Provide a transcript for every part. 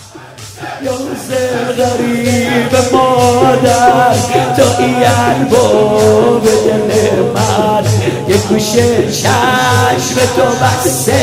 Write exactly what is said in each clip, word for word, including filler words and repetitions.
یا حسین غریب مادر تو ای الباب دل من، یه گوشه چشم تو بسته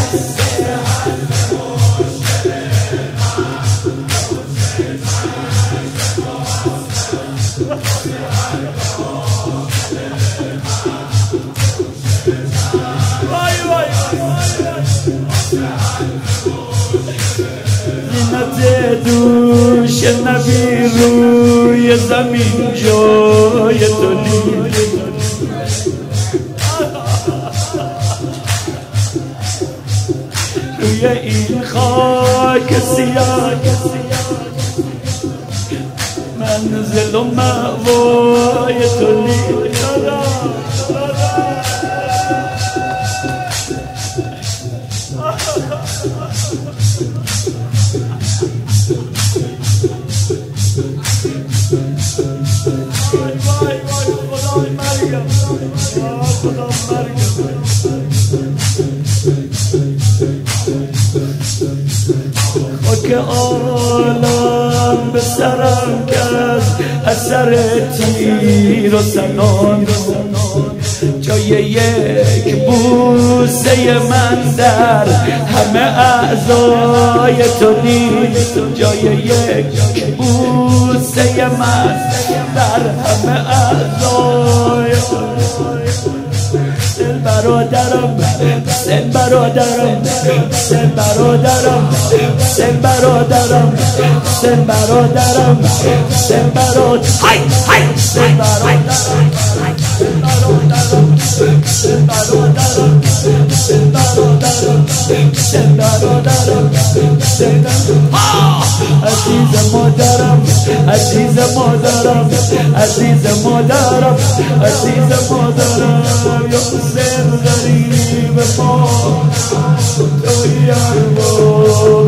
زینت دوش نبی روی زمین جای تو نیست، روی این خاک سیاه منزل و مأوای تو نیست. خاک عالم به سرم کرد اثر تیر و سنان، جای یک بوسه من در همه اعضای تو نیست، جای یک بوسه من در همه اعضای تو نیست. سن برادرم سن برادرم سن برادرم سن برادرم سن برادرم سن برادرم های های سن برادرم سن برادرم سن برادرم سن برادرم سن برادرم سن عزیز مادرم عزیز مادرم عزیز مادرم عزیز مادرم یا حسین غریب ما توی الباب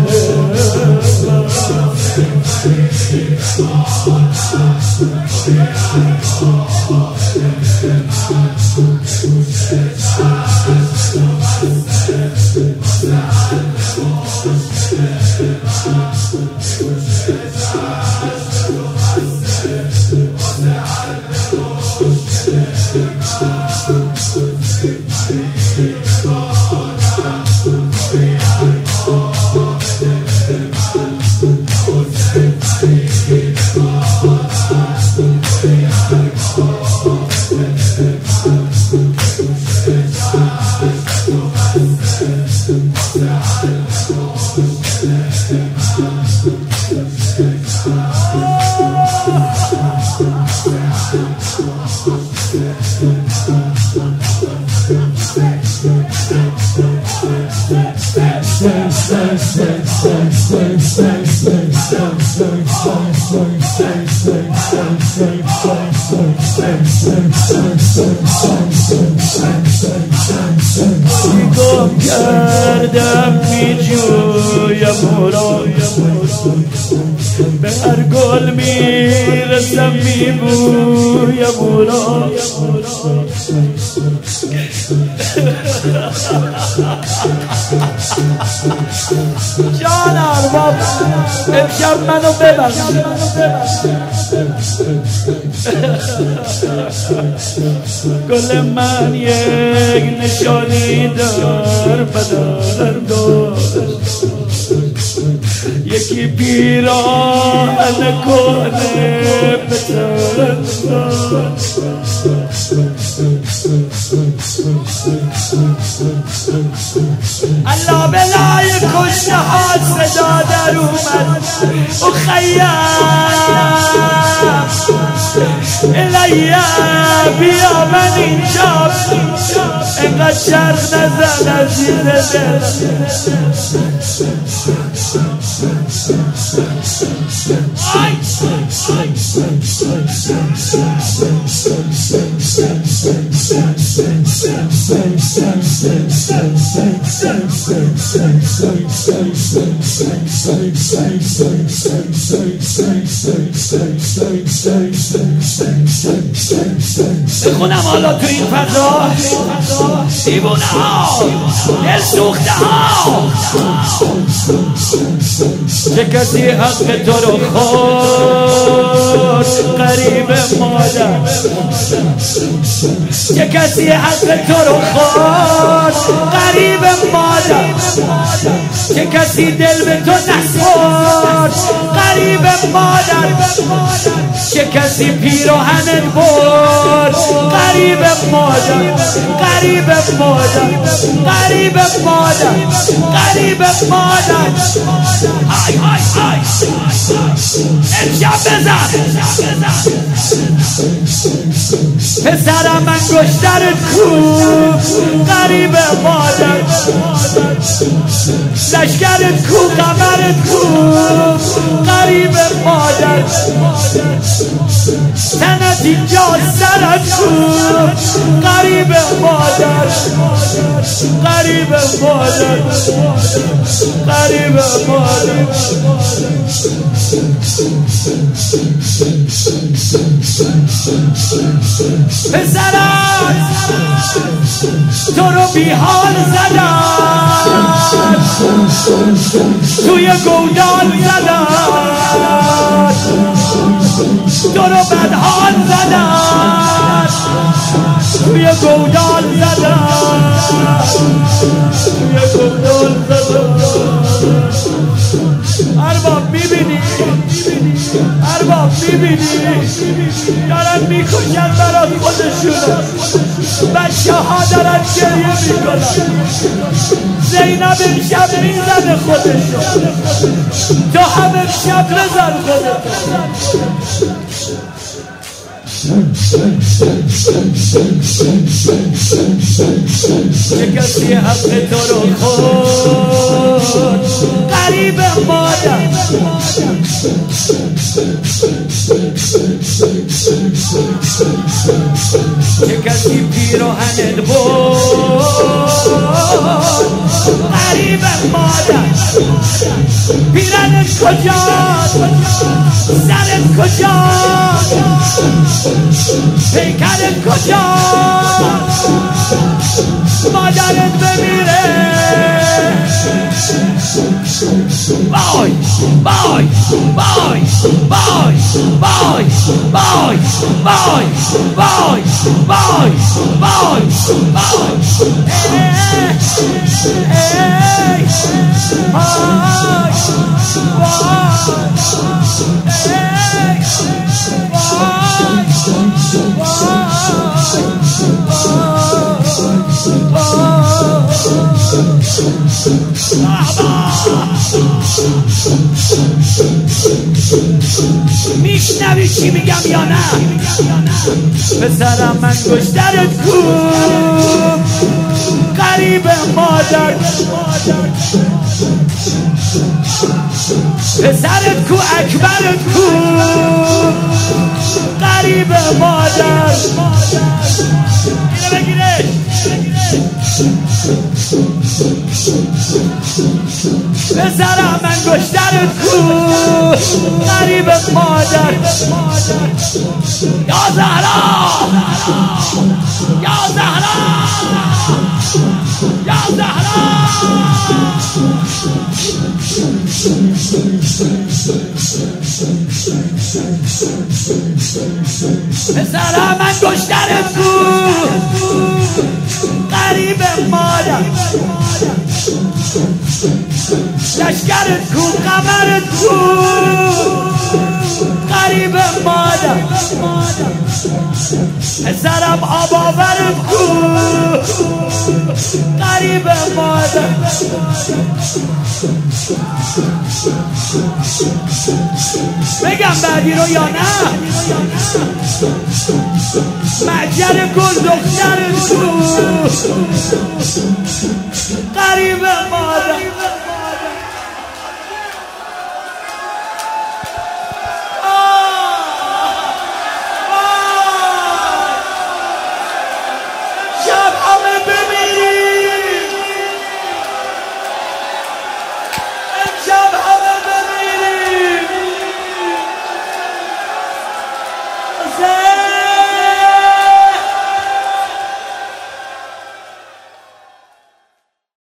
گم کردم می جویم او را، به هر گل می رسم می بویم او را. جان ارباب امشب منو ببخش، گل من یک نشانی در بدن داشت، یکی پیراهن کنه به تن داشت. الله بلای کشته ها صدا در اومد او خیم الیم بیا من اینجا، اینقدر چرخ نزن عزیز دل. بخونم حالا تو این فضا دیوونه ها دل سوخته ها چه کسی حق تو رو خورد قریب مادر چه کسی حق تو رو خورد قریب مادر چه کسی دل به تو نسپرد قریب مادر چه کسی پیراهنت برد قریب مادر قریب مادر قریب مادر قریب مادر های های های امشب بزن پسرم من گشترت کوب قریب مادر لشکرت کو قمرت کوب قریب مادر تنت اینجا سرت کوب قریب مادر قریب مادر قریب مادر پسرم تو رو بی حال زدن توی گودال زدن تو رو بدحال زدن توی گودال زدن توی گودال زدن ارباب میبینی ارباب میبینی دارن میکشن برای خودشون بچه ها دارن گریه میکنن زینب امشب میزنه خودشون تو هم امشب بزن خودشون چه کسی حق تو رو خورد قریب مادر چه کسی پیراهنت برد قریب مادر پیرهنت کجاست سرت کجاست پیکرت کجاست مادرت بمیره بای بای بای بای بای بای بای بای بای بای بای میشنوی چی میگم یا نه پسرم من گشترت کوب قریب مادر پسرت کو اکبرت کوب قریب مادر اینو بگیرش پسرم من گشترت کوب قریب مادر یا زهرا یا زهرا یا زهرا پسرم من گشترت کوب قریب مادر لشکرت کو قمرت کو قریب مادر پسرم آب آورت کو قریب مادر بگم بعدی رو یا نه مجر گل دخترت کو قریب مادر